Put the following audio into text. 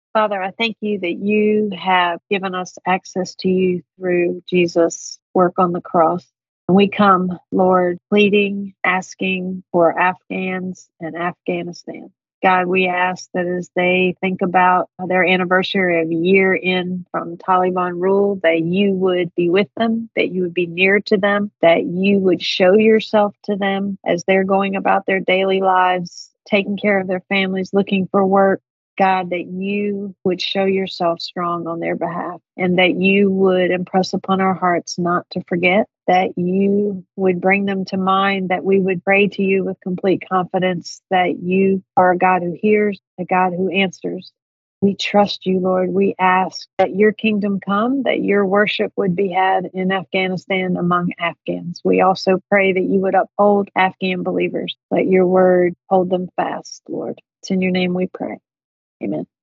Father, I thank you that you have given us access to you through Jesus' work on the cross. And we come, Lord, pleading, asking for Afghans and Afghanistan. God, we ask that as they think about their anniversary of a year in from Taliban rule, that you would be with them, that you would be near to them, that you would show yourself to them as they're going about their daily lives, taking care of their families, looking for work. God, that you would show yourself strong on their behalf and that you would impress upon our hearts not to forget, that you would bring them to mind, that we would pray to you with complete confidence that you are a God who hears, a God who answers. We trust you, Lord. We ask that your kingdom come, that your worship would be had in Afghanistan among Afghans. We also pray that you would uphold Afghan believers. Let your word hold them fast, Lord. It's in your name we pray. Amen.